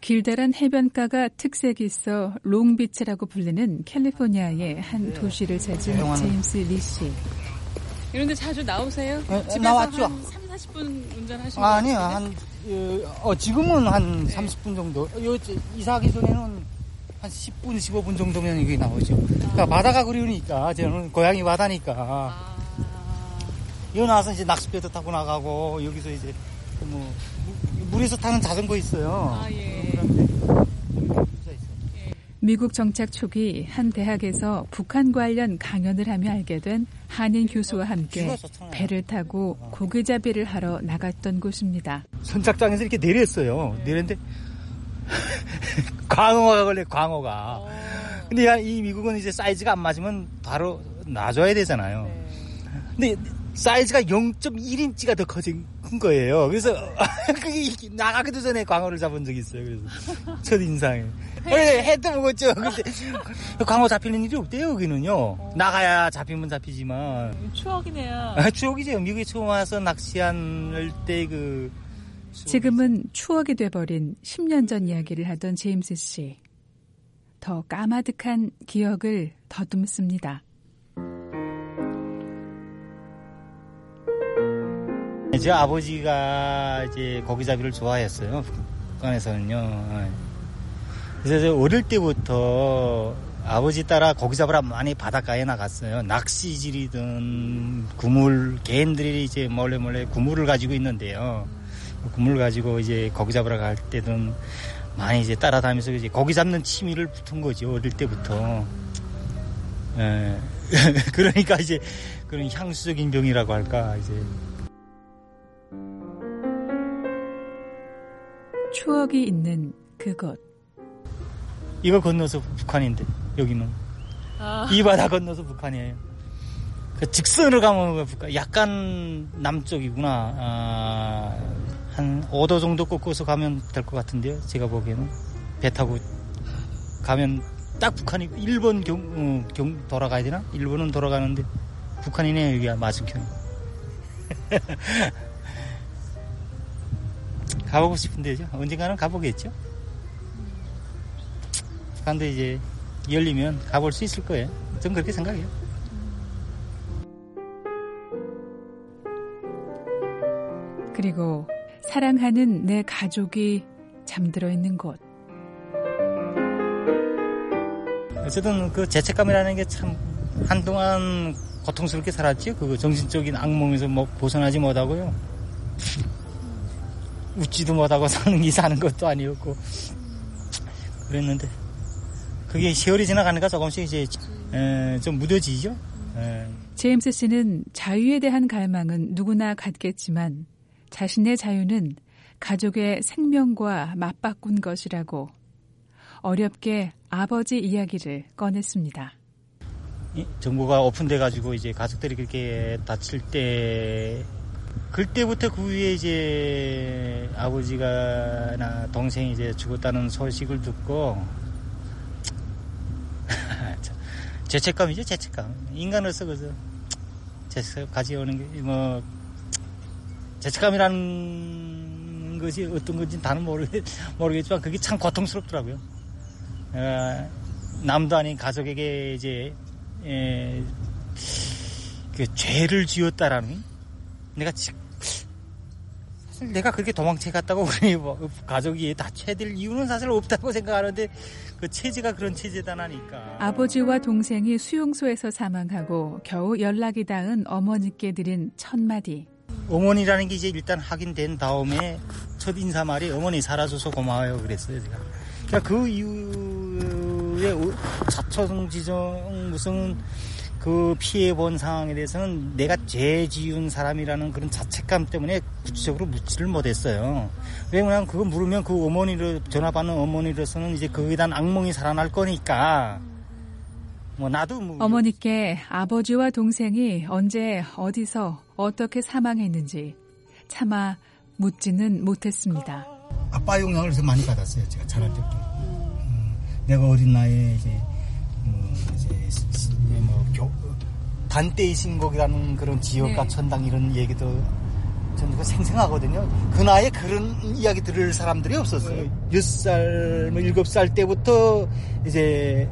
길다란 해변가가 특색이 있어 롱비치라고 불리는 캘리포니아의 한 도시를 찾은 제임스 리 씨. 이런 데 자주 나오세요? 집에서 나왔죠. 한 3, 40분 운전하시면 아니요. 지금은 한 30분 정도. 이사하기 전에는 한 10분, 15분 정도면 여기 나오죠. 그러니까 바다가 그리우니까 저는 고향이 바다니까. 여기 나와서 이제 낚싯배도 타고 나가고 여기서 이제 물에서 타는 자전거 있어요. 미국 정착 초기 한 대학에서 북한 관련 강연을 하며 알게 된 한인 교수와 함께 배를 타고 고기잡이를 하러 나갔던 곳입니다. 선착장에서 이렇게 내렸어요. 내렸는데 광어가 걸려, 광어가. 근데 이 미국은 이제 사이즈가 안 맞으면 바로 놔줘야 되잖아요. 근데 사이즈가 0.1인치가 더 큰 거예요. 그래서 그게 나가기도 전에 광어를 잡은 적이 있어요. 그래서 첫 인상에. 해도 먹었죠. 근데 광어 잡히는 일이 없대요, 여기는요. 나가야 잡히면 잡히지만. 추억이네요. 추억이죠. 미국에 처음 와서 낚시할 때 지금은 추억이 돼버린 10년 전 이야기를 하던 제임스 씨. 더 까마득한 기억을 더듬습니다. 제 아버지가 이제 고기잡이를 좋아했어요. 북한에서는요. 그래서 어릴 때부터 아버지 따라 고기 잡으러 많이 바닷가에 나갔어요. 낚시질이든 개인들이 이제 몰래 구물을 가지고 있는데요. 구물 가지고 이제 고기 잡으러 갈 때든 많이 이제 따라다니면서 이제 고기 잡는 취미를 붙은 거죠. 어릴 때부터. 그러니까 이제 그런 향수적인 병이라고 할까 이제. 추억이 있는 그곳. 이거 건너서 북한인데 여기는 이 바다 건너서 북한이에요. 그 직선으로 가면 북한. 약간 남쪽이구나. 한 5도 정도 꺾어서 가면 될 것 같은데요. 제가 보기에는 배 타고 가면 딱 북한이고 일본 돌아가야 되나? 일본은 돌아가는데 북한이네. 여기가 맞은편. 가보고 싶은데죠. 언젠가는 가보겠죠. 북한도 이제 열리면 가볼 수 있을 거예요. 전 그렇게 생각해요. 그리고 사랑하는 내 가족이 잠들어 있는 곳. 어쨌든 그 죄책감이라는 게 참 한동안 고통스럽게 살았죠. 그 정신적인 악몽에서 벗어나지 못하고요. 웃지도 못하고 사는 것도 아니었고 그랬는데 그게 세월이 지나가니까 조금씩 이제 좀 무뎌지죠. 제임스 씨는 자유에 대한 갈망은 누구나 갖겠지만 자신의 자유는 가족의 생명과 맞바꾼 것이라고 어렵게 아버지 이야기를 꺼냈습니다. 정부가 오픈돼가지고 이제 가족들이 그렇게 다칠 때 그때부터 그 위에 이제 아버지가 동생이 이제 죽었다는 소식을 듣고 죄책감이죠, 죄책감. 인간으로서 그래서 죄책감 가져오는 게 죄책감이라는 것이 어떤 건지 나는 모르겠지만 그게 참 고통스럽더라고요. 남도 아닌 가족에게 이제 그 죄를 지었다라는 사실 내가 그렇게 도망쳐 갔다고 그러니 가족이 다쳐야 될 이유는 사실 없다고 생각하는데 그 체제가 그런 체제다나니까. 아버지와 동생이 수용소에서 사망하고 겨우 연락이 닿은 어머니께 드린 첫 마디. 어머니라는 게 이제 일단 확인된 다음에 첫 인사말이 어머니 살아줘서 고마워요 그랬어요 제가. 그러니까 그 이후에 자초성 지정 무슨 그 피해본 상황에 대해서는 내가 죄 지은 사람이라는 그런 자책감 때문에 구체적으로 묻지를 못했어요. 왜냐면 그거 물으면 그 어머니를 전화 받는 어머니로서는 이제 거기에 대한 악몽이 살아날 거니까. 나도 어머니께 아버지와 동생이 언제 어디서 어떻게 사망했는지 차마 묻지는 못했습니다. 아빠 영향을 많이 받았어요. 제가 자랄 때부터. 내가 어린 나이에 이제 반대의 신곡이라는 그런 지역과 천당 이런 얘기도 저는 그거 생생하거든요. 그 나이에 그런 이야기 들을 사람들이 없었어요. 6살, 7살 때부터 이제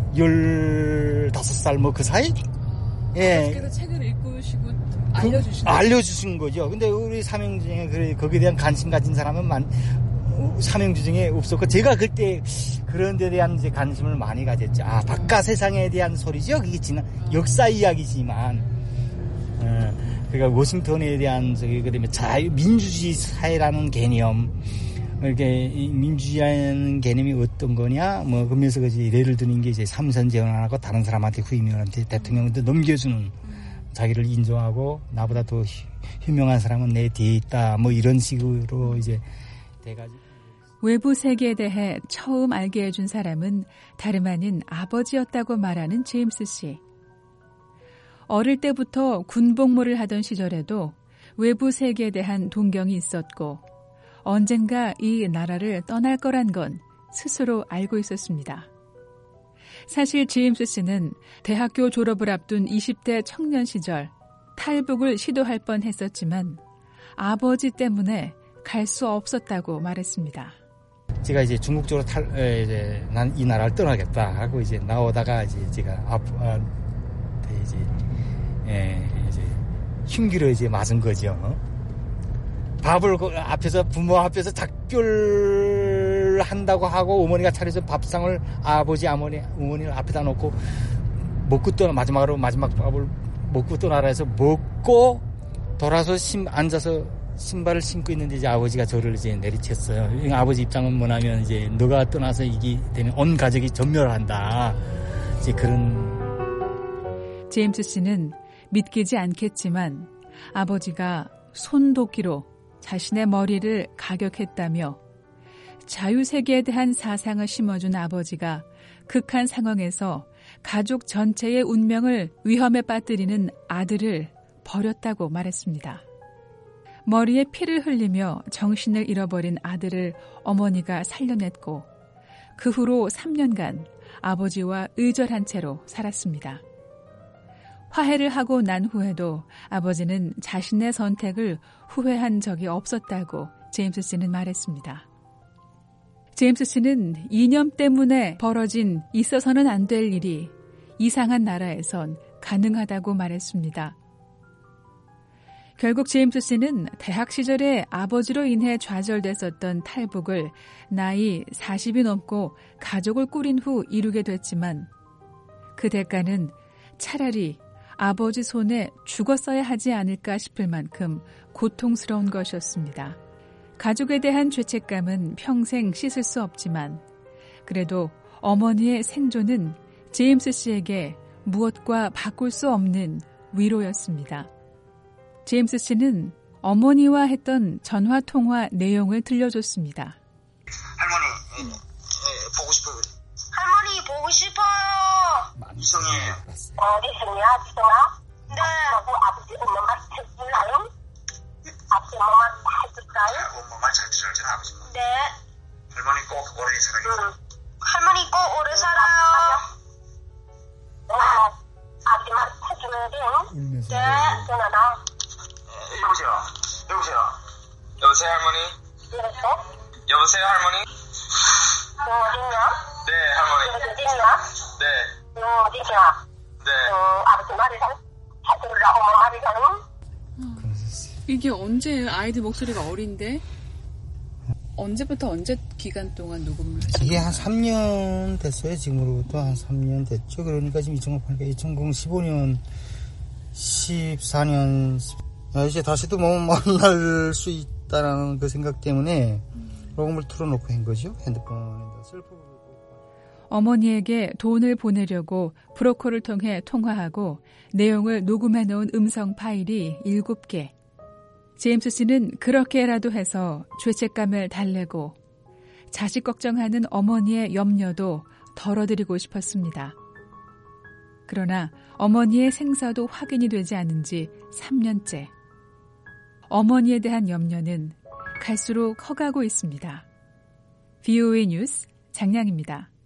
15살 그 사이? 예. 그래서 책을 읽으시고 알려주신 거죠. 근데 우리 삼형주 중에 거기에 대한 관심 가진 사람은 삼형주 중에 없었고, 제가 그때 그런 데 대한 이제 관심을 많이 가졌죠. 바깥 세상에 대한 소리죠. 그게 지난 역사 이야기지만, 그러니까 워싱턴에 대한 그다음에 민주주의 사회라는 개념, 이렇게 민주주의라는 개념이 어떤 거냐, 그러면서 예를 드는 게 이제 삼선 재혼하고 다른 사람한테 후임한테 대통령한테 넘겨주는, 자기를 인정하고 나보다 더 유명한 사람은 내 뒤에 있다, 이런 식으로 이제 돼가지고. 외부 세계에 대해 처음 알게 해준 사람은 다름 아닌 아버지였다고 말하는 제임스 씨. 어릴 때부터 군복무를 하던 시절에도 외부 세계에 대한 동경이 있었고, 언젠가 이 나라를 떠날 거란 건 스스로 알고 있었습니다. 사실 제임스 씨는 대학교 졸업을 앞둔 20대 청년 시절 탈북을 시도할 뻔했었지만 아버지 때문에 갈 수 없었다고 말했습니다. 제가 이제 중국 쪽으로 난 이 나라를 떠나겠다 하고 이제 나오다가 이제 제가 이제 흉기로 이제 맞은 거죠. 밥을 부모 앞에서 작별 한다고 하고 어머니가 차려서 밥상을 어머니를 앞에다 놓고 마지막 밥을 먹고 떠나라 해서 먹고 돌아서 앉아서 신발을 신고 있는데 이제 아버지가 저를 이제 내리쳤어요. 아버지 입장은 뭐냐면 이제 너가 떠나서 이게 되면 온 가족이 전멸한다. 이제 그런. 제임스 씨는 믿기지 않겠지만 아버지가 손도끼로 자신의 머리를 가격했다며 자유세계에 대한 사상을 심어준 아버지가 극한 상황에서 가족 전체의 운명을 위험에 빠뜨리는 아들을 버렸다고 말했습니다. 머리에 피를 흘리며 정신을 잃어버린 아들을 어머니가 살려냈고 그 후로 3년간 아버지와 의절한 채로 살았습니다. 화해를 하고 난 후에도 아버지는 자신의 선택을 후회한 적이 없었다고 제임스 씨는 말했습니다. 제임스 씨는 이념 때문에 벌어진 있어서는 안 될 일이 이상한 나라에선 가능하다고 말했습니다. 결국 제임스 씨는 대학 시절에 아버지로 인해 좌절됐었던 탈북을 나이 40이 넘고 가족을 꾸린 후 이루게 됐지만 그 대가는 차라리 아버지 손에 죽었어야 하지 않을까 싶을 만큼 고통스러운 것이었습니다. 가족에 대한 죄책감은 평생 씻을 수 없지만 그래도 어머니의 생존은 제임스 씨에게 무엇과 바꿀 수 없는 위로였습니다. 제임스 씨는 어머니와 했던 전화통화 내용을 들려줬습니다. 할머니, 보고 싶어요. 할머니, 보고 싶어요. 이성이에요. 어디 있냐, 지성아? 네. 아버지 엄마 말 해주나요? 아버지 엄마 말 해줄까요? 엄마 말 잘 들어야잖아, 아버지. 네. 할머니 꼭 오래 살아요. 할머니 꼭 오래 살아요. 아버지 말 해주면 돼요? 네, 전화나. 여보세요. 여보세요, 할머니. 여보세요, 할머니. 너 어딨냐? 네, 할머니. 어딨냐? 네. 너 어딨냐? 네. 아버지 말을 잘 들으라, 엄마 말을 잘은? 이게 언제예요? 아이들 목소리가 어린데? 언제부터 언제 기간 동안 녹음을 하셨어요? 이게 한 3년 됐어요. 지금으로부터 한 3년 됐죠. 그러니까 지금 2015년, 14년, 이제 다시도 만날 수 있다라는 그 생각 때문에 녹음을 틀어놓고 한 거죠. 핸드폰에다 셀프로. 어머니에게 돈을 보내려고 브로커를 통해 통화하고 내용을 녹음해 놓은 음성 파일이 7개. 제임스 씨는 그렇게라도 해서 죄책감을 달래고 자식 걱정하는 어머니의 염려도 덜어드리고 싶었습니다. 그러나 어머니의 생사도 확인이 되지 않은 지 3년째. 어머니에 대한 염려는 갈수록 커가고 있습니다. VOA 뉴스 장량입니다.